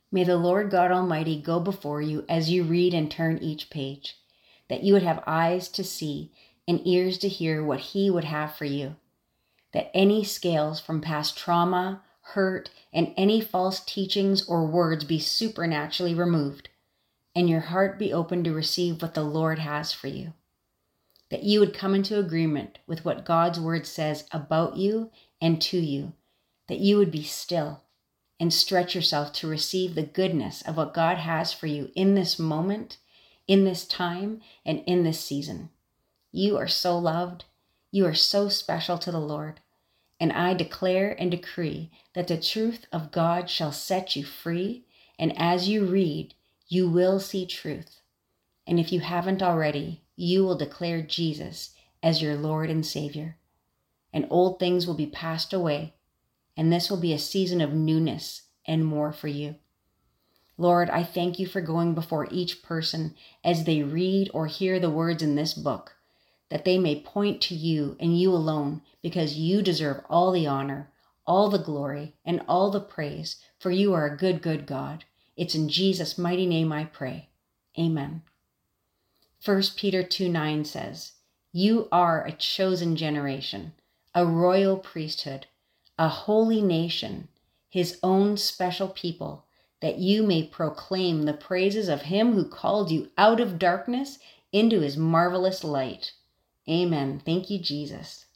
May the Lord God Almighty go before you as you read and turn each page, that you would have eyes to see and ears to hear what He would have for you, that any scales from past trauma, hurt, and any false teachings or words be supernaturally removed, and your heart be open to receive what the Lord has for you, that you would come into agreement with what God's word says about you and to you, that you would be still and stretch yourself to receive the goodness of what God has for you in this moment, in this time, and in this season. You are so loved. You are so special to the Lord. And I declare and decree that the truth of God shall set you free. And as you read, you will see truth. And if you haven't already, you will declare Jesus as your Lord and Savior. And old things will be passed away. And this will be a season of newness and more for you. Lord, I thank you for going before each person as they read or hear the words in this book, that they may point to you and you alone, because you deserve all the honor, all the glory, and all the praise, for you are a good, good God. It's in Jesus' mighty name I pray. Amen. 1 Peter 2:9 says, "You are a chosen generation, a royal priesthood, a holy nation, His own special people, that you may proclaim the praises of Him who called you out of darkness into His marvelous light." Amen. Thank you, Jesus.